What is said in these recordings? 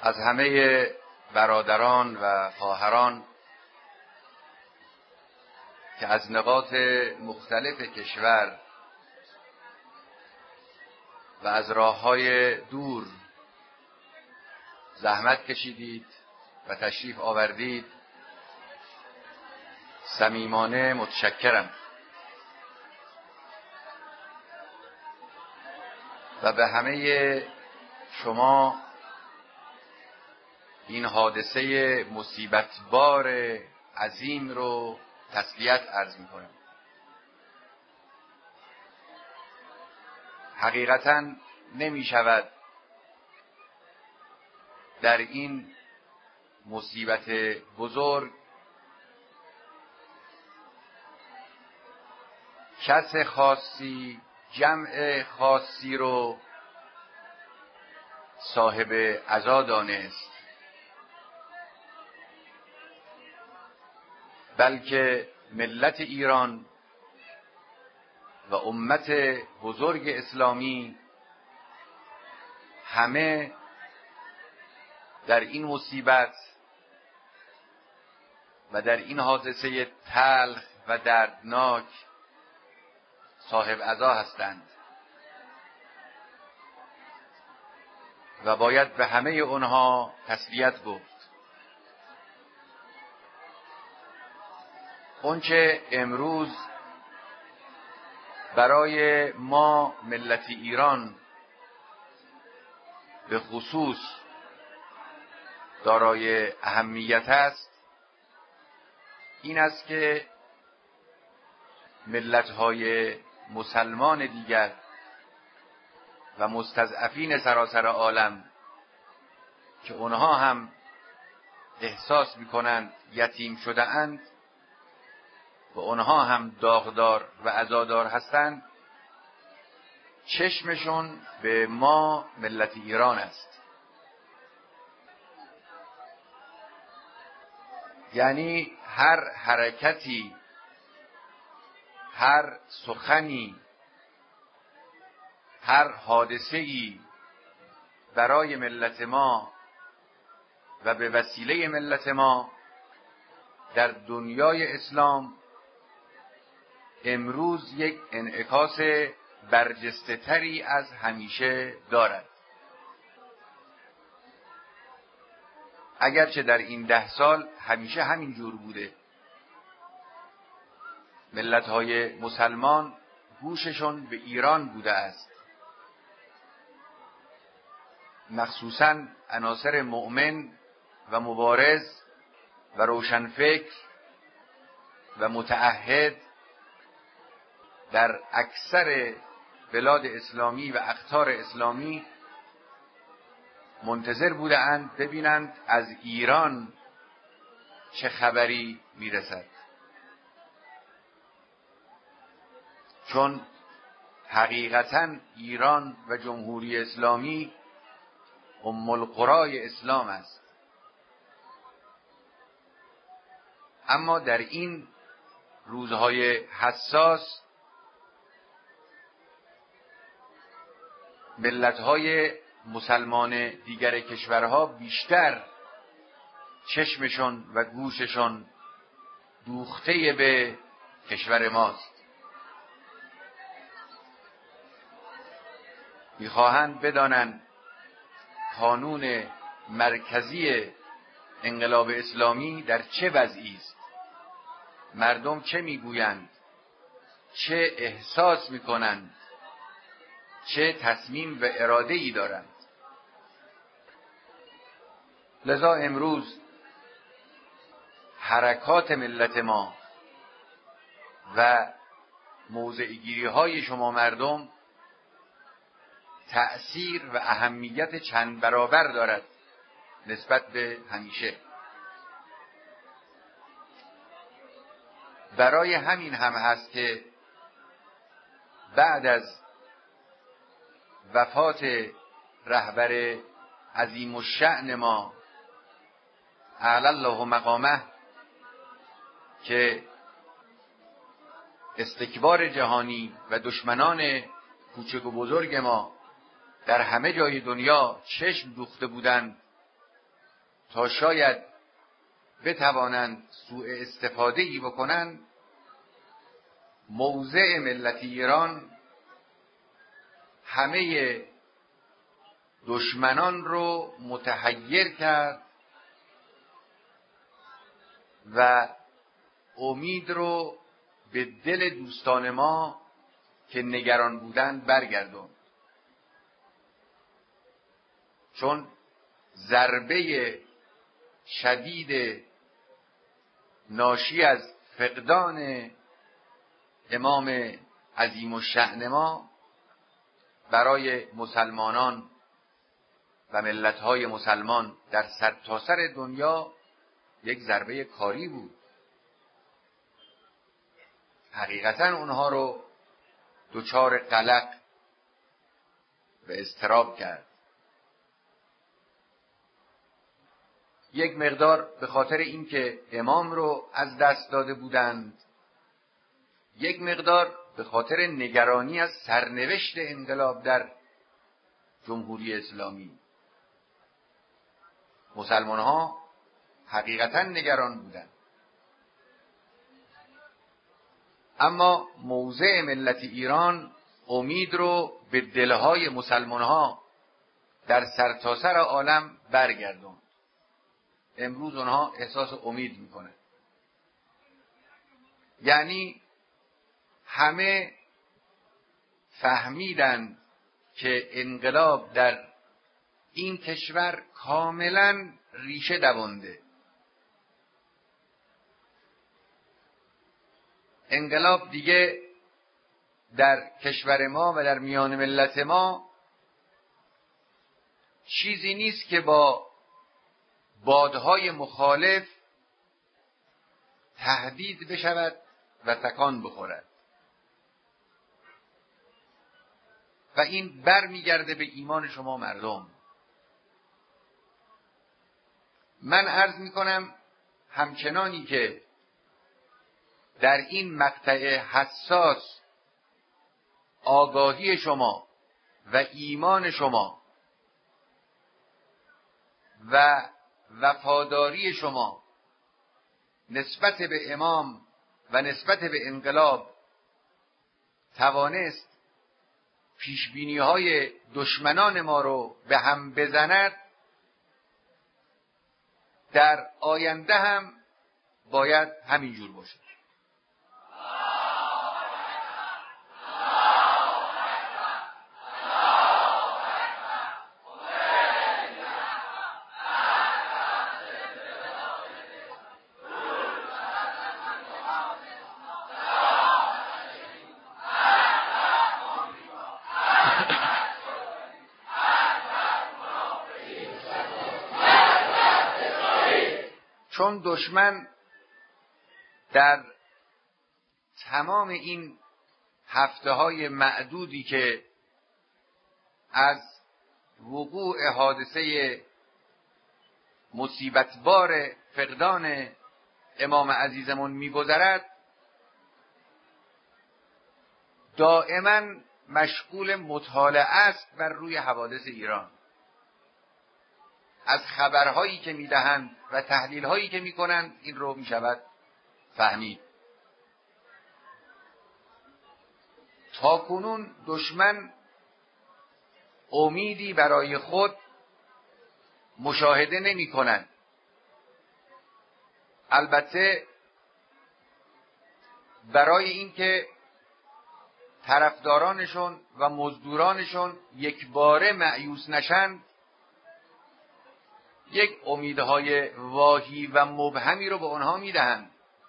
از همه برادران و خواهران که از نقاط مختلف کشور و از راه‌های دور زحمت کشیدید و تشریف آوردید، صمیمانه متشکرم و به همه شما این حادثه مصیبتبار عظیم رو تسلیت عرض می‌کنم. حقیقتاً نمی شود در این مصیبت بزرگ کس خاصی، جمع خاصی رو صاحب عزا دانست، بلکه ملت ایران و امت بزرگ اسلامی همه در این مصیبت و در این حادثه تلخ و دردناک صاحب عزا هستند و باید به همه اونها تسلیت گفت. اونچه امروز برای ما ملت ایران به خصوص دارای اهمیت است این است که ملت‌های مسلمان دیگر و مستضعفین سراسر عالم که اونها هم احساس می‌کنند یتیم شده اند و اونها هم داغدار و عزادار هستند، چشمشون به ما ملت ایران است. یعنی هر حرکتی، هر سخنی، هر حادثه‌ای برای ملت ما و به وسیله ملت ما در دنیای اسلام امروز یک انعکاس برجسته تری از همیشه دارد. اگرچه در این 10 سال همیشه همین جور بوده، ملت‌های مسلمان گوششون به ایران بوده است، مخصوصاً عناصر مؤمن و مبارز و روشنفکر و متعهد در اکثر بلاد اسلامی و اقطار اسلامی منتظر بودند ببینند از ایران چه خبری میرسد، چون حقیقتاً ایران و جمهوری اسلامی ام القرای اسلام است. اما در این روزهای حساس ملت‌های مسلمان دیگر کشورها بیشتر چشمشون و گوششون دوخته به کشور ماست. میخواهند بدانند قانون مرکزی انقلاب اسلامی در چه وضعی است، مردم چه میگویند، چه احساس میکنند، چه تصمیم و اراده‌ای دارند. لذا امروز حرکات ملت ما و موضع‌گیری‌های شما مردم تأثیر و اهمیت چند برابر دارد نسبت به همیشه. برای همین هم هست که بعد از وفات رهبر عظیم الشأن ما اعلی الله مقامه که استکبار جهانی و دشمنان کوچک و بزرگ ما در همه جای دنیا چشم دوخته بودند تا شاید بتوانند سوء استفاده‌ای بکنند، موضع ملت ایران همه دشمنان رو متحیر کرد و امید رو به دل دوستان ما که نگران بودند برگردوند. چون ضربه شدید ناشی از فقدان امام عظیم الشأن ما برای مسلمانان و ملت‌های مسلمان در سرتاسر دنیا یک ضربه کاری بود. حقیقتا اونها رو دچار قلق و اضطراب کرد. یک مقدار به خاطر اینکه امام رو از دست داده بودند، یک مقدار به خاطر نگرانی از سرنوشت انقلاب در جمهوری اسلامی. مسلمان ها حقیقتا نگران بودند، اما موضع ملت ایران امید رو به دلهای مسلمان ها در سرتاسر عالم برگردوند. امروز اونها احساس امید میکنند. یعنی همه فهمیدند که انقلاب در این کشور کاملا ریشه دوانده. انقلاب دیگه در کشور ما و در میان ملت ما چیزی نیست که با بادهای مخالف تهدید بشود و تکان بخورد و این بر میگرده به ایمان شما مردم. من عرض میکنم همچنانی که در این مقطع حساس آگاهی شما و ایمان شما و وفاداری شما نسبت به امام و نسبت به انقلاب توانست پیشبینی‌های دشمنان ما رو به هم بزند، در آینده هم باید همینجور باشه. چون دشمن در تمام این هفته‌های معدودی که از وقوع حادثه مصیبتبار فقدان امام عزیزمون می‌گذرد، دائما مشغول مطالعه است بر روی حوادث ایران. از خبرهایی که میدهند و تحلیلهایی که میکنند این رو میشود فهمید. تا کنون دشمن امیدی برای خود مشاهده نمی کنند. البته برای اینکه طرفدارانشون و مزدورانشون یک باره مایوس نشند، یک امیدهای واهی و مبهمی رو به آنها میدهند.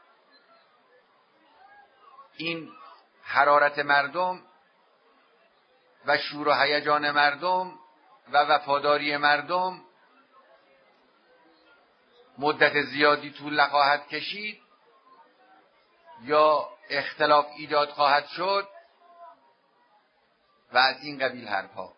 این حرارت مردم و شور و هیجان مردم و وفاداری مردم مدت زیادی طول نخواهد کشید یا اختلاف ایجاد خواهد شد و از این قبیل حرفها.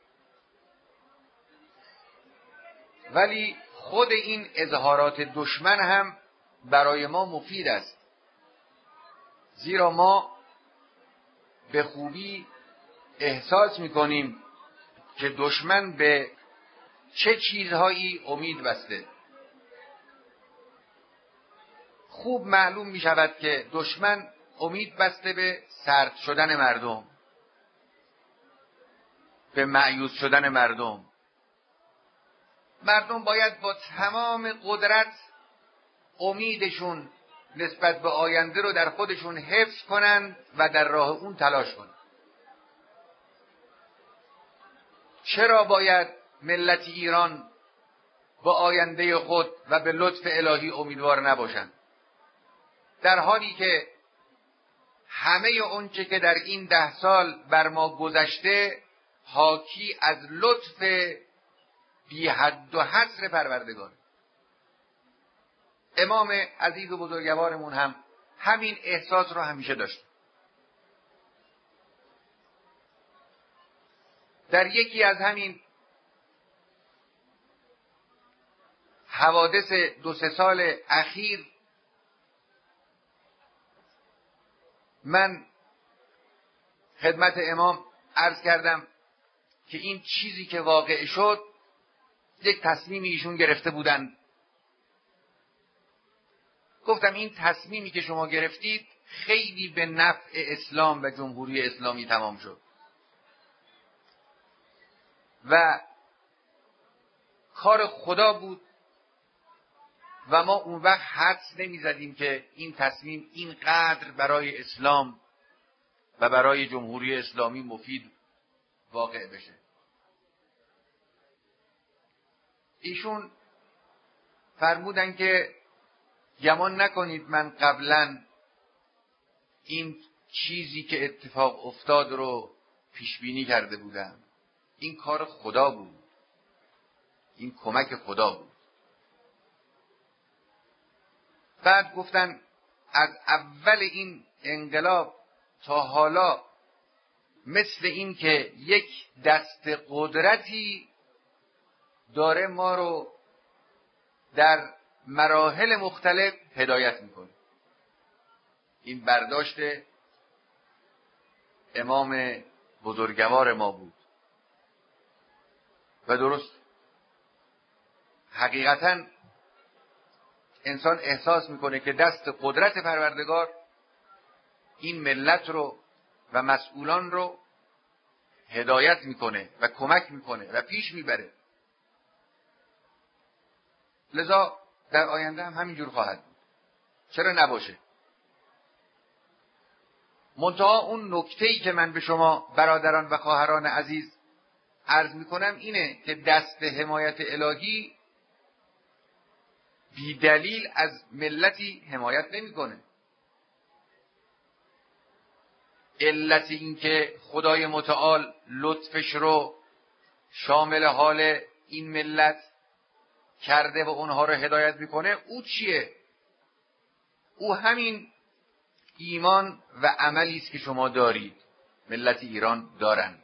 ولی خود این اظهارات دشمن هم برای ما مفید است، زیرا ما به خوبی احساس می‌کنیم که دشمن به چه چیزهایی امید بسته. خوب معلوم می شود که دشمن امید بسته به سرد شدن مردم، به مایوس شدن مردم. مردم باید با تمام قدرت امیدشون نسبت به آینده رو در خودشون حفظ کنند و در راه اون تلاش کنند. چرا باید ملت ایران با آینده خود و به لطف الهی امیدوار نباشند، در حالی که همه اونچه که در این 10 سال بر ما گذشته حاکی از لطف بی حد و حصر پروردگار. امام عزیز و بزرگوارمون هم همین احساس رو همیشه داشت. در یکی از همین حوادث 2-3 سال اخیر من خدمت امام عرض کردم که این چیزی که واقع شد یک تصمیمی ایشون گرفته بودن. گفتم این تصمیمی که شما گرفتید خیلی به نفع اسلام و جمهوری اسلامی تمام شد و کار خدا بود و ما اون وقت حدس نمی‌زدیم که این تصمیم اینقدر برای اسلام و برای جمهوری اسلامی مفید واقع بشه. ایشون فرمودن که گمان نکنید من قبلا این چیزی که اتفاق افتاد رو پیش بینی کرده بودم. این کار خدا بود، این کمک خدا بود. بعد گفتن از اول این انقلاب تا حالا مثل این که یک دست قدرتی داره ما رو در مراحل مختلف هدایت میکنه. این برداشت امام بزرگوار ما بود و درست. حقیقتا انسان احساس میکنه که دست قدرت پروردگار این ملت رو و مسئولان رو هدایت میکنه و کمک میکنه و پیش میبره. لذا در آینده هم همینجور خواهد بود. چرا نباشه؟ منتها اون نکته‌ای که من به شما برادران و خواهران عزیز عرض میکنم اینه که دست حمایت الهی بی دلیل از ملتی حمایت نمیکنه. علت این که خدای متعال لطفش رو شامل حال این ملت کرده و اونها رو هدایت میکنه او چیه؟ او همین ایمان و عملی است که شما دارید، ملت ایران دارن.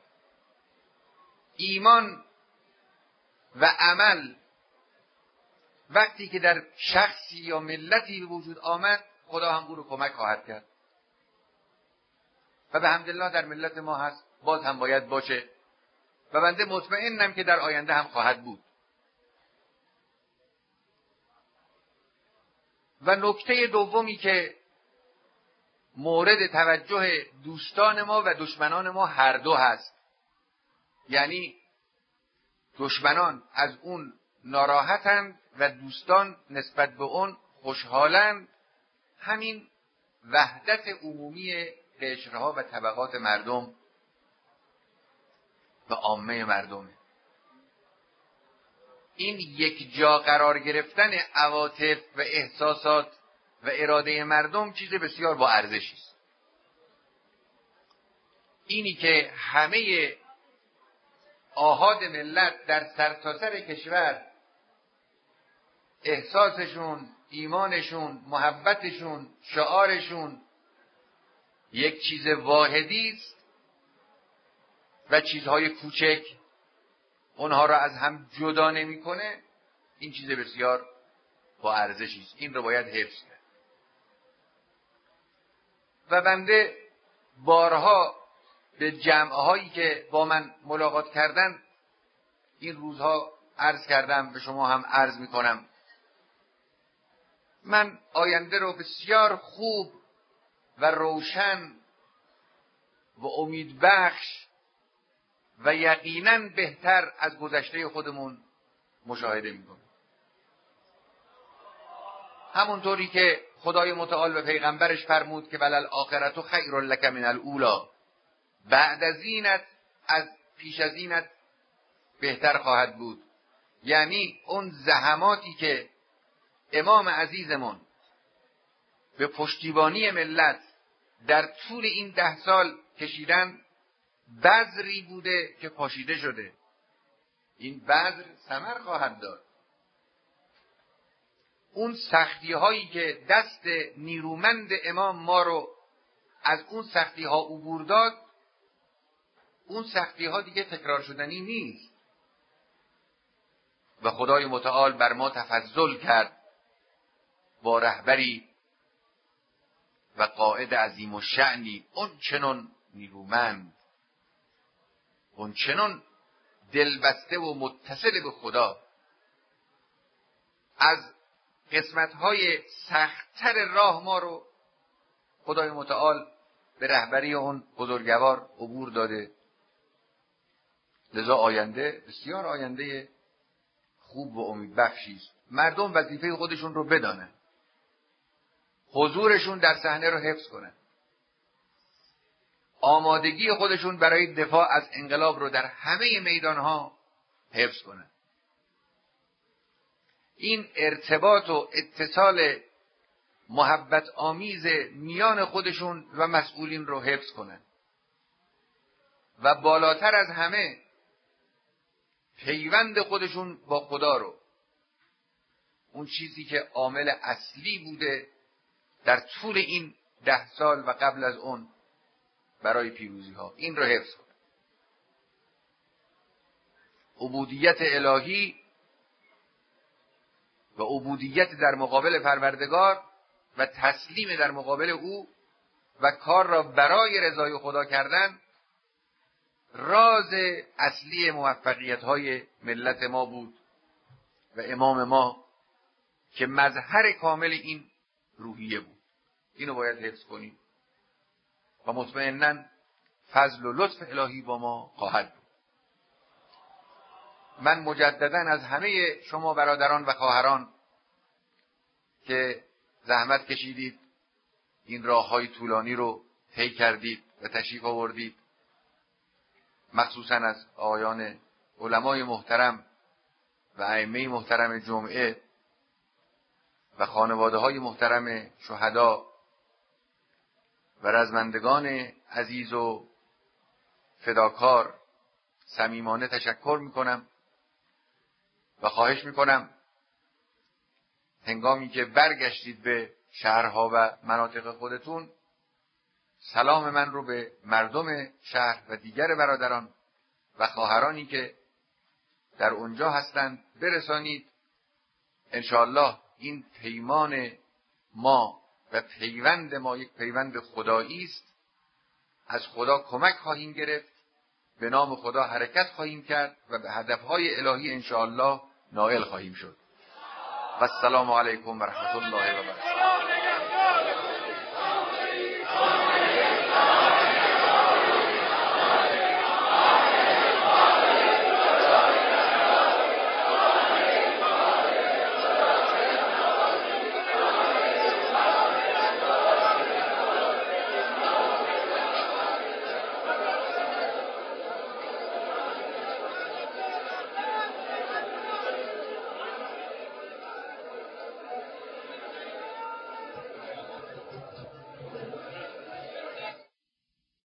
ایمان و عمل وقتی که در شخصی یا ملتی به وجود آمد خدا هم او رو کمک خواهد کرد و به حمدالله در ملت ما هست، باز هم باید باشه و بنده مطمئنم که در آینده هم خواهد بود. و نکته دومی که مورد توجه دوستان ما و دشمنان ما هر دو هست، یعنی دشمنان از اون ناراحتند و دوستان نسبت به اون خوشحالند، همین وحدت عمومی قشرها و طبقات مردم و عامه مردمه. این یک جا قرار گرفتن عواطف و احساسات و اراده مردم چیز بسیار با ارزشی است. اینی که همه آحاد ملت در سرتاسر کشور احساسشون، ایمانشون، محبتشون، شعارشون یک چیز واحدی است و چیزهای کوچک اونها را از هم جدا نمی‌کنه، این چیز بسیار با ارزشی است. این رو باید حفظ کرد. و بنده بارها به جمع‌هایی که با من ملاقات کردن این روزها عرض کردم، به شما هم عرض می‌کنم من آینده رو بسیار خوب و روشن و امیدبخش و یقیناً بهتر از گذشته خودمون مشاهده میکنم. همونطوری که خدای متعال به پیغمبرش فرمود که وللآخرة خیر لک من الاولی، بعد از اینت از پیش از اینت بهتر خواهد بود. یعنی اون زحماتی که امام عزیزمون به پشتیبانی ملت در طول این 10 سال کشیدن، بذری بوده که پاشیده شده. این بذر ثمر خواهد داد. اون سختی هایی که دست نیرومند امام ما رو از اون سختی ها عبور داد، اون سختی ها دیگه تکرار شدنی نیست و خدای متعال بر ما تفضل کرد با رهبری و قائد عظیم الشأنی، اون چنان نیرومند، اون چنان دلبسته و متصل به خدا، از قسمت‌های سخت‌تر راه ما رو خدای متعال به رهبری اون بزرگوار عبور داده. لذا آینده بسیار آینده خوب و امیدبخشی است. مردم وظیفه خودشون رو بدانن، حضورشون در صحنه رو حفظ کنن، آمادگی خودشون برای دفاع از انقلاب رو در همه میدانها حفظ کنن. این ارتباط و اتصال محبت آمیز میان خودشون و مسئولین رو حفظ کنن و بالاتر از همه پیوند خودشون با خدا رو، اون چیزی که عامل اصلی بوده در طول این 10 سال و قبل از اون برای پیروزی ها، این رو حفظ کنن. عبودیت الهی و عبودیت در مقابل پروردگار و تسلیم در مقابل او و کار را برای رضای خدا کردن، راز اصلی موفقیت های ملت ما بود و امام ما که مظهر کامل این روحیه بود. اینو باید حفظ کنیم و مطمئناً فضل و لطف الهی با ما خواهد بود. من مجدداً از همه شما برادران و خواهران که زحمت کشیدید، این راه‌های طولانی رو طی کردید و تشریف آوردید، مخصوصاً از آقایان علمای محترم و ائمه محترم جمعه و خانواده‌های محترم شهدا و رزمندگان عزیز و فداکار، صمیمانه تشکر میکنم و خواهش میکنم هنگامی که برگشتید به شهرها و مناطق خودتون، سلام من رو به مردم شهر و دیگر برادران و خواهرانی که در اونجا هستند برسانید. انشاءالله این پیمان ما و پیوند ما یک پیوند خدایی است. از خدا کمک خواهیم گرفت، به نام خدا حرکت خواهیم کرد و به هدفهای الهی انشاءالله نائل خواهیم شد. و السلام علیکم و رحمت الله و برکاته.